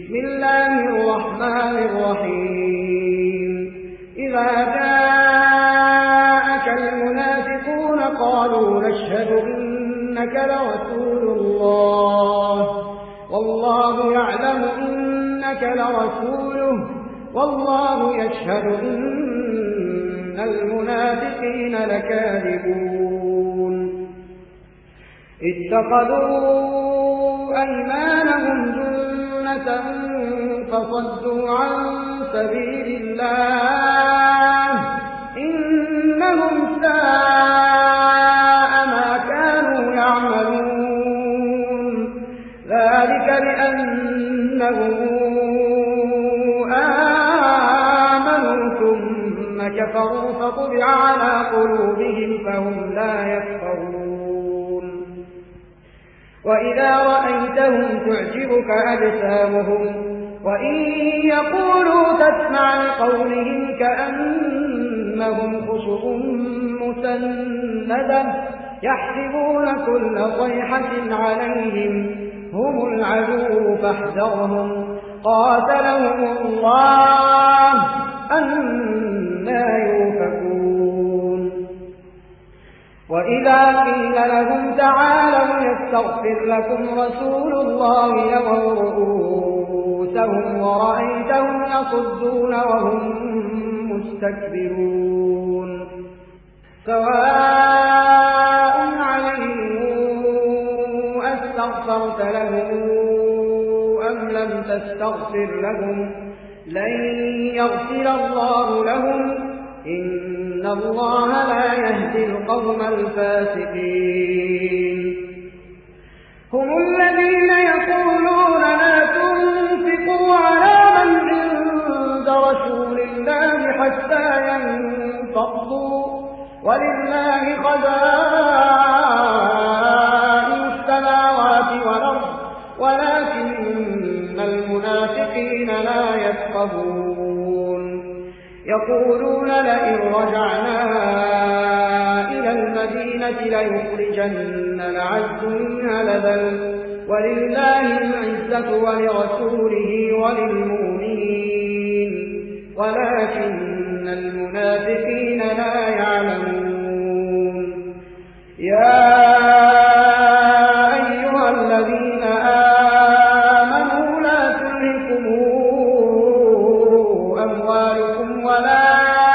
بسم الله الرحمن الرحيم إذا جاءك المنافقون قالوا نشهد إنك لرسول الله والله يعلم إنك لرسوله والله يشهد إن المنافقين لكاذبون اتخذوا أيمانهم جنة فصدوا عن سبيل الله إنهم ساء ما كانوا يعملون ذلك بأنهم آمنوا ثم كفروا فطبع على قلوبهم فهم لا يفقهون وإذا رأيتهم تعجبك أجسامهم وإن يقولوا تسمع لقولهم كأنهم خشب مسندة يحسبون كل صيحة عليهم هم العدو فاحذرهم قاتلهم الله أنى يؤفكون وإذا قيل لهم تعالوا يستغفر لكم رسول الله لووا رؤوسهم ورأيتهم يصدون وهم مستكبرون سواء عليهم أستغفرت لهم أم لم تستغفر لهم لن يغفر الله لهم إن الله لا يهدي القوم الفاسقين هم الذين يقولون لا تنفقوا على من عند رسول الله حتى ينفضوا ولله خزائن السماوات والأرض ولكن المنافقين لا يفقهون يقولون لئن رجعنا إلى المدينة ليخرجن الأعز منها الأذل ولله العزة ولرسوله وللمؤمنين ولكن المنافقين لا يعلمون يا أيها الذين آمنوا لا تلهكم أموالكم ولا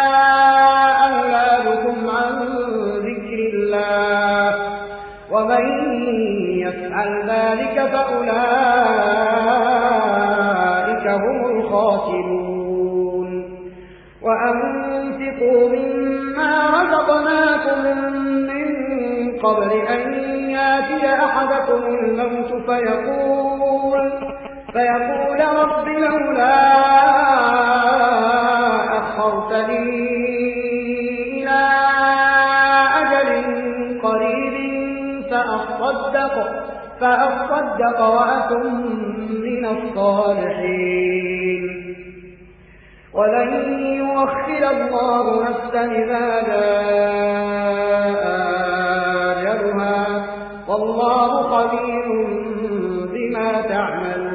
أولادكم عن ذكر الله ومن يفعل ذلك فأولئك هم الخاسرون وأنفقوا مما رزقناكم من قبل أن يأتي أحدكم الموت فيقول رب لولا أخرتني إلى أجل قريب فأصدق وأكن من الصالحين ولن يؤخر الله نفسا إذا جاء أجلها والله خبير بما تعملون